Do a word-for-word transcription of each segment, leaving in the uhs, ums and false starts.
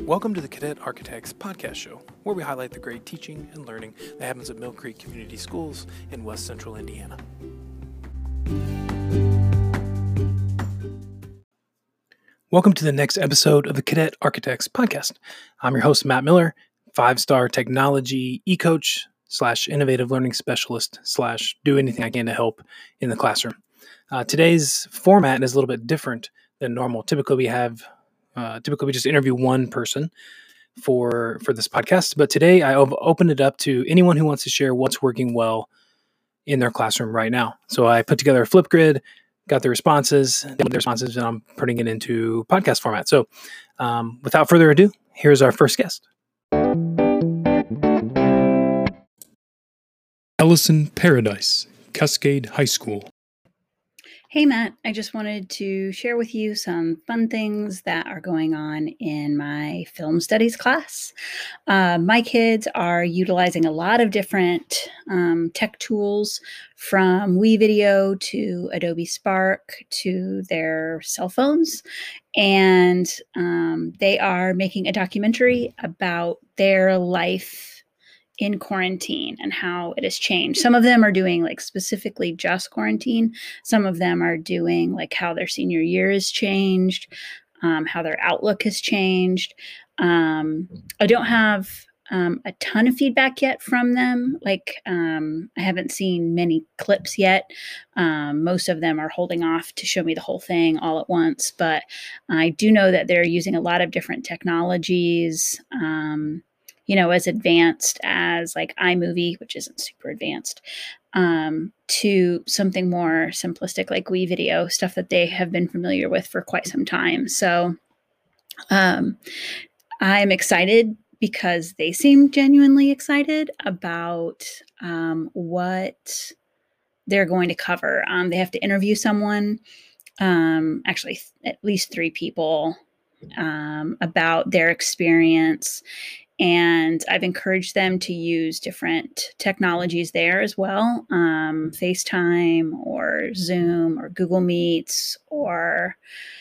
Welcome to the Cadet Architects podcast show, where we highlight the great teaching and learning that happens at Mill Creek Community Schools in West Central Indiana. Welcome to the next episode of the Cadet Architects podcast. I'm your host, Matt Miller, five-star technology e-coach slash innovative learning specialist slash do anything I can to help in the classroom. Uh, today's format is a little bit different than normal. Typically, we have uh, typically we just interview one person for for this podcast, but today I have opened it up to anyone who wants to share what's working well in their classroom right now. So I put together a Flipgrid, got the responses, the responses, and I'm putting it into podcast format. So um, without further ado, here's our first guest. Allison Paradise, Cascade High School. Hey, Matt. I just wanted to share with you some fun things that are going on in my film studies class. Uh, my kids are utilizing a lot of different um, tech tools, from WeVideo to Adobe Spark to their cell phones. And um, they are making a documentary about their life in quarantine and how it has changed. Some of them are doing like specifically just quarantine. Some of them are doing like how their senior year has changed, um, how their outlook has changed. Um, I don't have um, a ton of feedback yet from them. Like um, I haven't seen many clips yet. Um, most of them are holding off to show me the whole thing all at once. But I do know that they're using a lot of different technologies, um, you know, as advanced as like iMovie, which isn't super advanced, um, to something more simplistic like WeVideo, stuff that they have been familiar with for quite some time. So um, I'm excited because they seem genuinely excited about um, what they're going to cover. Um, they have to interview someone, um, actually th- at least three people, um, about their experience. And I've encouraged them to use different technologies there as well, um, FaceTime or Zoom or Google Meets, or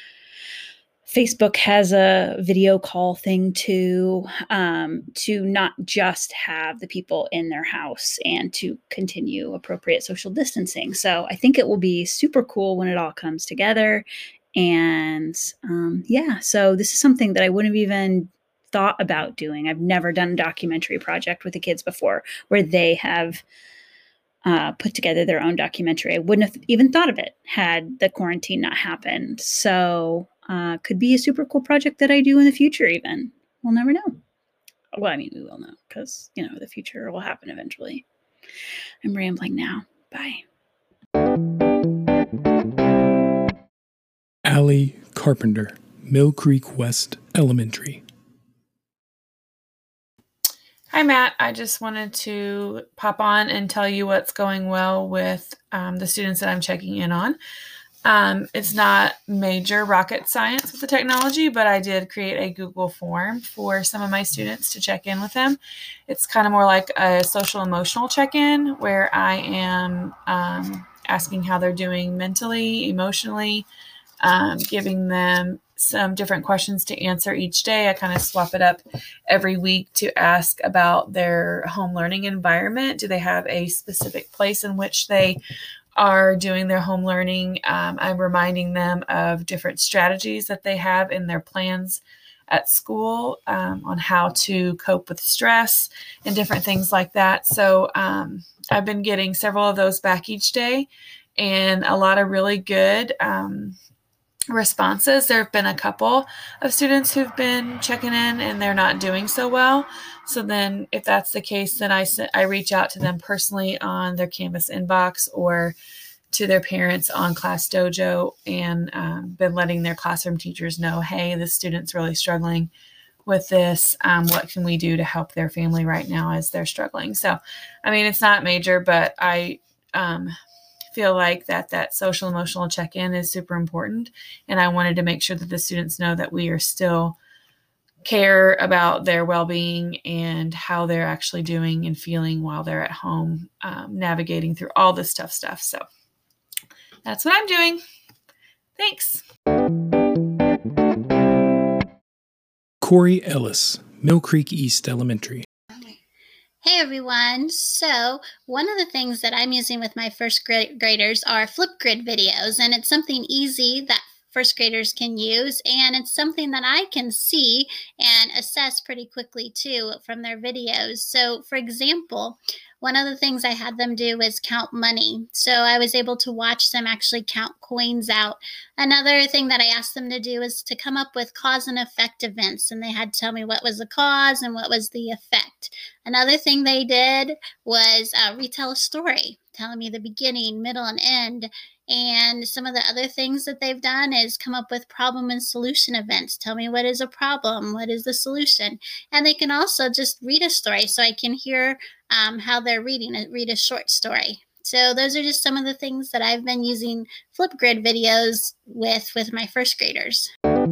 Facebook has a video call thing too, um, to not just have the people in their house and to continue appropriate social distancing. So I think it will be super cool when it all comes together. And um, yeah, so this is something that I wouldn't have even thought about doing. I've never done a documentary project with the kids before where they have uh, put together their own documentary. I wouldn't have even thought of it had the quarantine not happened. So uh, could be a super cool project that I do in the future even. We'll never know. Well, I mean, we will know because, you know, the future will happen eventually. I'm rambling now. Bye. Allie Carpenter, Mill Creek West Elementary. Hi, Matt. I just wanted to pop on and tell you what's going well with um, the students that I'm checking in on. Um, it's not major rocket science with the technology, but I did create a Google form for some of my students to check in with them. It's kind of more like a social emotional check-in where I am um, asking how they're doing mentally, emotionally, um, giving them some different questions to answer each day. I kind of swap it up every week to ask about their home learning environment. Do they have a specific place in which they are doing their home learning? Um, I'm reminding them of different strategies that they have in their plans at school um, on how to cope with stress and different things like that. So um, I've been getting several of those back each day and a lot of really good um, responses. There have been a couple of students who've been checking in and they're not doing so well. So then if that's the case, then I, I reach out to them personally on their Canvas inbox or to their parents on Class Dojo, and um, been letting their classroom teachers know, hey, this student's really struggling with this. Um, what can we do to help their family right now as they're struggling? So, I mean, it's not major, but I um, feel like that that social emotional check-in is super important. And I wanted to make sure that the students know that we are still care about their well-being and how they're actually doing and feeling while they're at home, um, navigating through all this tough stuff. So that's what I'm doing. Thanks. Corey Ellis, Mill Creek East Elementary. Hey everyone. So one of the things that I'm using with my first graders are Flipgrid videos, and it's something easy that first graders can use, and it's something that I can see and assess pretty quickly too from their videos. So for example, one of the things I had them do was count money. So I was able to watch them actually count coins out. Another thing that I asked them to do is to come up with cause and effect events, and they had to tell me what was the cause and what was the effect. Another thing they did was uh, retell a story, telling me the beginning, middle, and end. And some of the other things that they've done is come up with problem and solution events. Tell me what is a problem, what is the solution. And they can also just read a story so I can hear um, how they're reading it, read a short story. So those are just some of the things that I've been using Flipgrid videos with with my first graders.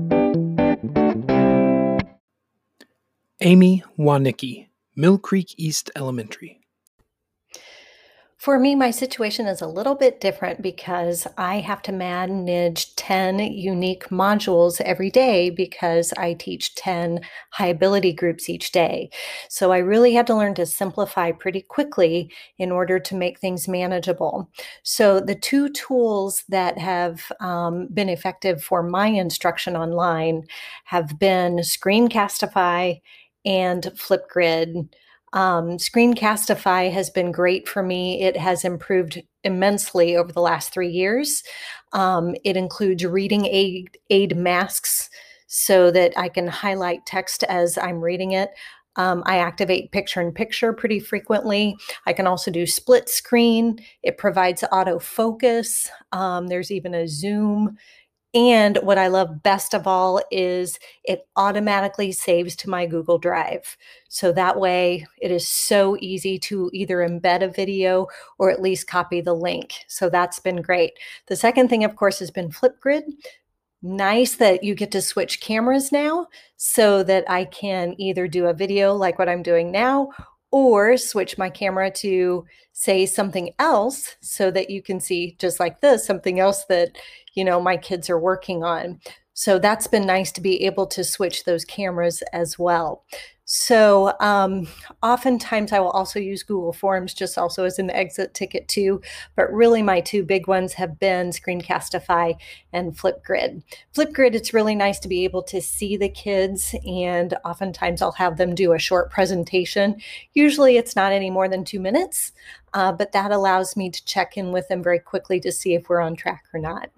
Amy Wanicki, Mill Creek East Elementary. For me, my situation is a little bit different because I have to manage ten unique modules every day because I teach ten high ability groups each day. So I really had to learn to simplify pretty quickly in order to make things manageable. So the two tools that have um, been effective for my instruction online have been Screencastify and Flipgrid. Um, Screencastify has been great for me. It has improved immensely over the last three years. Um, it includes reading aid, aid masks so that I can highlight text as I'm reading it. Um, I activate picture-in-picture pretty frequently. I can also do split screen. It provides autofocus. Um, there's even a zoom. And what I love best of all is it automatically saves to my Google Drive. So that way it is so easy to either embed a video or at least copy the link. So that's been great. The second thing, of course, has been Flipgrid. Nice that you get to switch cameras now so that I can either do a video like what I'm doing now or switch my camera to say something else so that you can see just like this, something else that, you know, my kids are working on. So that's been nice to be able to switch those cameras as well. So um, oftentimes I will also use Google Forms just also as an exit ticket too, but really my two big ones have been Screencastify and Flipgrid. Flipgrid, it's really nice to be able to see the kids, and oftentimes I'll have them do a short presentation. Usually it's not any more than two minutes, uh, but that allows me to check in with them very quickly to see if we're on track or not.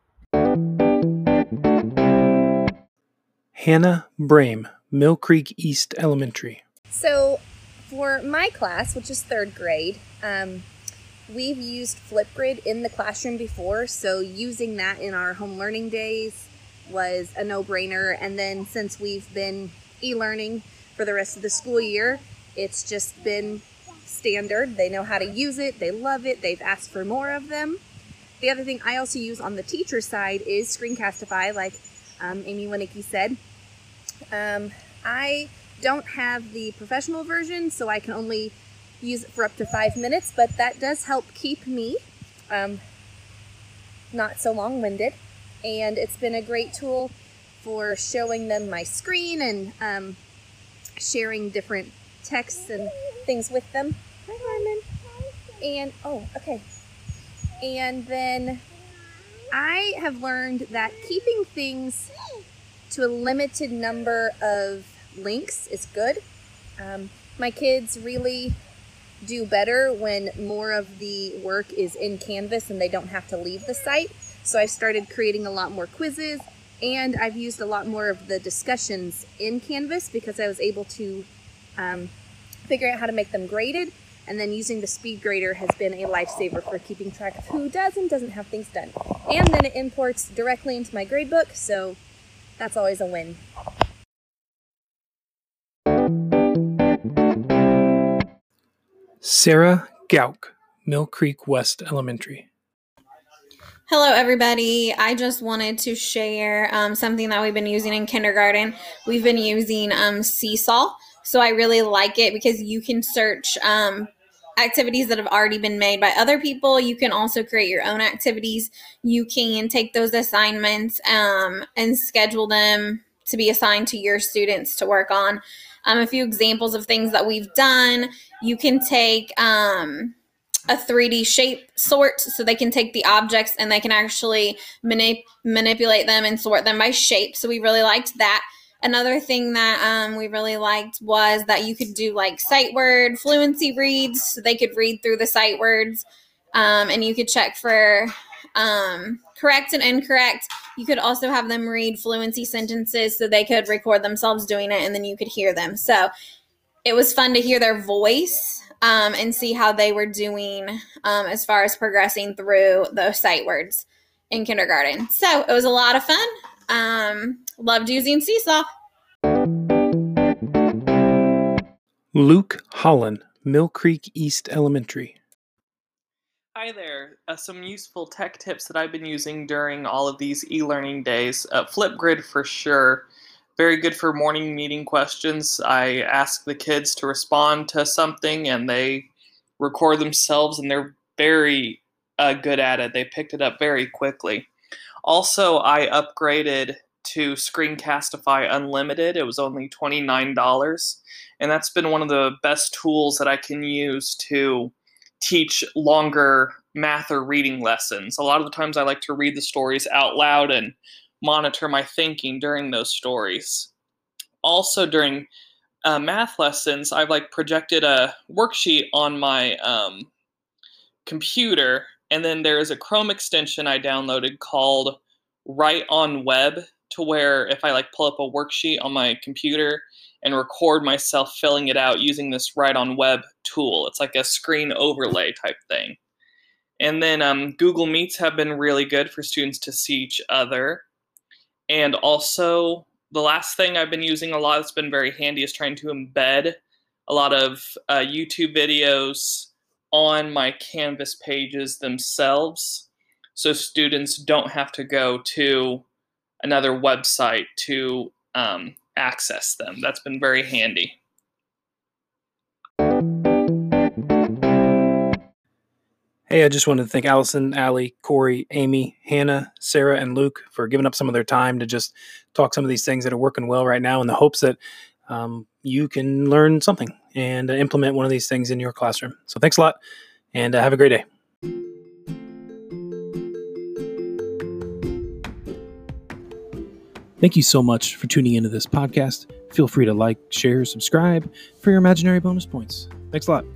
Hannah Brame, Mill Creek East Elementary. So for my class, which is third grade, um, we've used Flipgrid in the classroom before, so using that in our home learning days was a no-brainer. And then since we've been e-learning for the rest of the school year, it's just been standard. They know how to use it, they love it, they've asked for more of them. The other thing I also use on the teacher side is Screencastify, like um, Amy Wanicki said. Um, I don't have the professional version, so I can only use it for up to five minutes, but that does help keep me um, not so long-winded. And it's been a great tool for showing them my screen and um, sharing different texts and things with them. Hi, Harmon. And, oh, okay. And then I have learned that keeping things to a limited number of links is good. Um, my kids really do better when more of the work is in Canvas and they don't have to leave the site. So I've started creating a lot more quizzes, and I've used a lot more of the discussions in Canvas because I was able to um, figure out how to make them graded. And then using the speed grader has been a lifesaver for keeping track of who does and doesn't have things done. And then it imports directly into my gradebook, so that's always a win. Sarah Gauk, Mill Creek West Elementary. Hello, everybody. I just wanted to share um, something that we've been using in kindergarten. We've been using um, Seesaw, so I really like it because you can search um, activities that have already been made by other people. You can also create your own activities. You can take those assignments um, and schedule them to be assigned to your students to work on. Um, a few examples of things that we've done. You can take um, a three D shape sort, so they can take the objects and they can actually manip- manipulate them and sort them by shape. So we really liked that. Another thing that um, we really liked was that you could do like sight word fluency reads. So they could read through the sight words um, and you could check for um, correct and incorrect. You could also have them read fluency sentences so they could record themselves doing it and then you could hear them. So it was fun to hear their voice um, and see how they were doing um, as far as progressing through those sight words in kindergarten. So it was a lot of fun. Um, loved using Seesaw. Luke Holland, Mill Creek East Elementary. Hi there. Uh, some useful tech tips that I've been using during all of these e-learning days. Uh, Flipgrid for sure. Very good for morning meeting questions. I ask the kids to respond to something and they record themselves and they're very uh, good at it. They picked it up very quickly. Also, I upgraded to Screencastify Unlimited. It was only twenty-nine dollars, and that's been one of the best tools that I can use to teach longer math or reading lessons. A lot of the times I like to read the stories out loud and monitor my thinking during those stories. Also, during uh, math lessons, I've like projected a worksheet on my um, computer. And then there is a Chrome extension I downloaded called Write on Web, to where if I like pull up a worksheet on my computer and record myself filling it out using this Write on Web tool. It's like a screen overlay type thing. And then um, Google Meets have been really good for students to see each other. And also, the last thing I've been using a lot that's been very handy is trying to embed a lot of uh, YouTube videos on my Canvas pages themselves, so students don't have to go to another website to um, access them. That's been very handy. Hey, I just wanted to thank Allison, Allie, Corey, Amy, Hannah, Sarah, and Luke for giving up some of their time to just talk some of these things that are working well right now in the hopes that um, you can learn something and uh, implement one of these things in your classroom. So thanks a lot, and uh, have a great day. Thank you so much for tuning into this podcast. Feel free to like, share, subscribe for your imaginary bonus points. Thanks a lot.